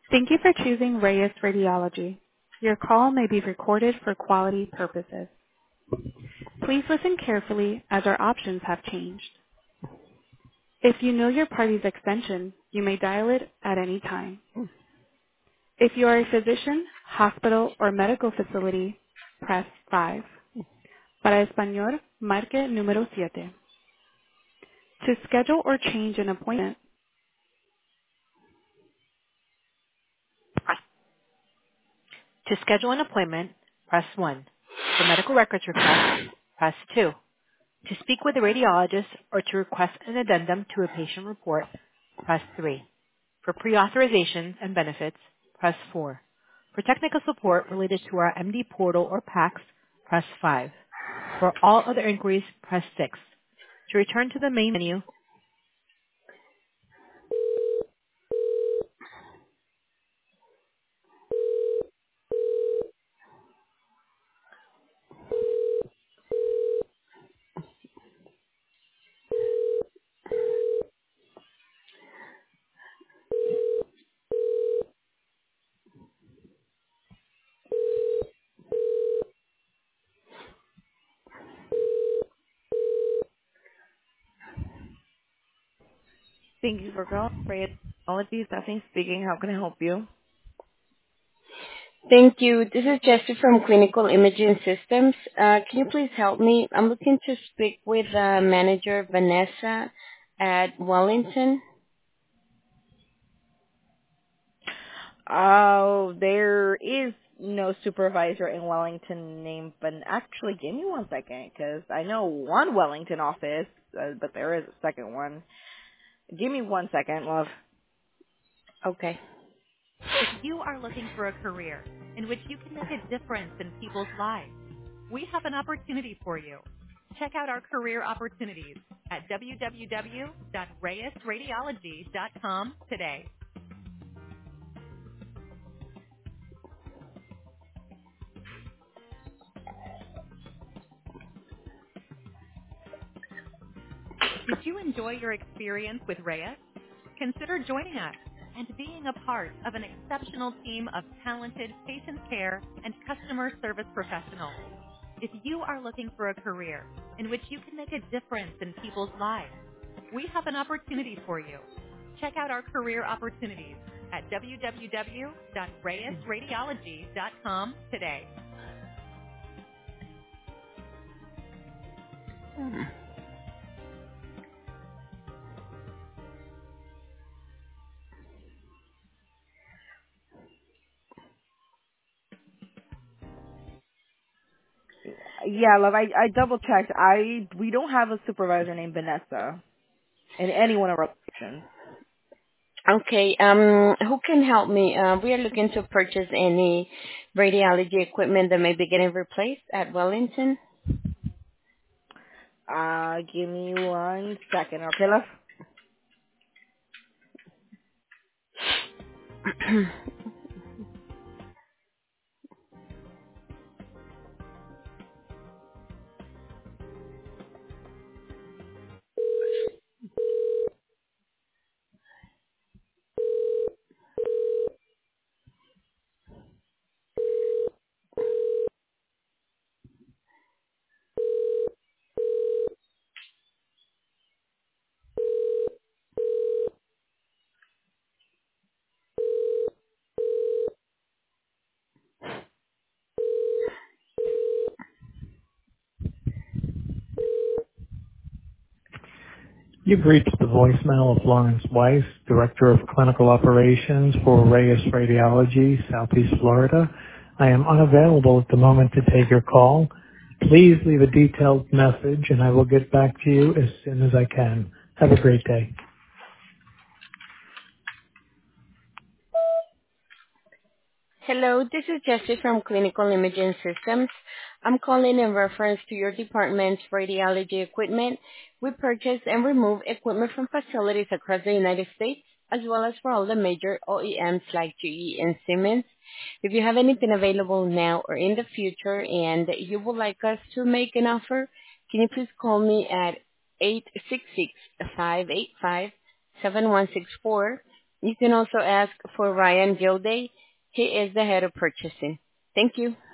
Thank you for choosing Reyes Radiology. Your call may be recorded for quality purposes. Please listen carefully as our options have changed. If you know your party's extension, you may dial it at any time. If you are a physician, hospital, or medical facility, press 5. Para español, marque número siete. To schedule or change an appointment, to schedule an appointment, press 1. For medical records request, press 2. To speak with a radiologist or to request an addendum to a patient report, press 3. For pre-authorizations and benefits, press 4. For technical support related to our MD portal or PACS, press 5. For all other inquiries, press 6. To return to the main menu, thank you for calling. Radiology Stephanie speaking. How can I help you? Thank you. This is Jessie from Clinical Imaging Systems. Can you please help me? I'm looking to speak with manager Vanessa at Wellington. Oh, there is no supervisor in Wellington named, but actually, give me one second, because I know one Wellington office, but there is a second one. Give me one second, love. Okay. If you are looking for a career in which you can make a difference in people's lives, we have an opportunity for you. Check out our career opportunities at www.reyesradiology.com today. Did you enjoy your experience with Reyes? Consider joining us and being a part of an exceptional team of talented patient care and customer service professionals. If you are looking for a career in which you can make a difference in people's lives, we have an opportunity for you. Check out our career opportunities at www.reyesradiology.com today. Yeah, love, I double-checked. We don't have a supervisor named Vanessa in any one of our locations. Okay. Who can help me? We are looking to purchase any radiology equipment that may be getting replaced at Wellington. Give me one second, okay, love? You've reached the voicemail of Lawrence Weiss, Director of Clinical Operations for Reyes Radiology, Southeast Florida. I am unavailable at the moment to take your call. Please leave a detailed message and I will get back to you as soon as I can. Have a great day. Hello, this is Jessie from Clinical Imaging Systems. I'm calling in reference to your department's radiology equipment. We purchase and remove equipment from facilities across the United States, as well as for all the major OEMs like GE and Siemens. If you have anything available now or in the future and you would like us to make an offer, can you please call me at 866-585-7164 You can also ask for Ryan Gilday. He is the head of purchasing. Thank you.